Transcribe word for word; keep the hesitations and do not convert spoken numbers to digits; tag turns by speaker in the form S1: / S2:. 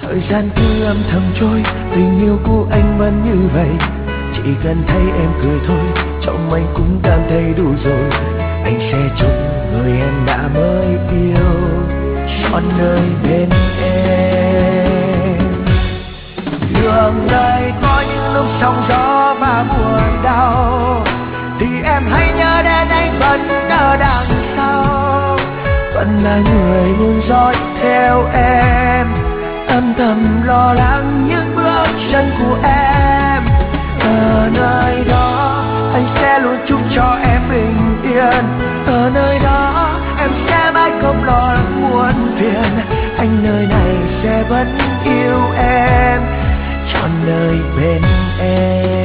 S1: Thời gian cứ âm thầm trôi, tình yêu của anh vẫn như vậy. Chỉ cần thấy em cười thôi, trong anh cũng cảm thấy đủ rồi. Anh sẽ chúc người em đã mới yêu trọn đời bên em. Đường đời có những lúc sóng gió và buồn đau, thì em hãy nhớ đến anh vẫn ở đằng sau, vẫn là người luôn dõi theo em, âm thầm lo lắng những bước chân của em. Ở nơi đó anh sẽ luôn chúc cho em bình yên, ở nơi đó em sẽ mãi không lo lắng muộn phiền. Anh nơi này sẽ vẫn yêu em trọn đời bên em.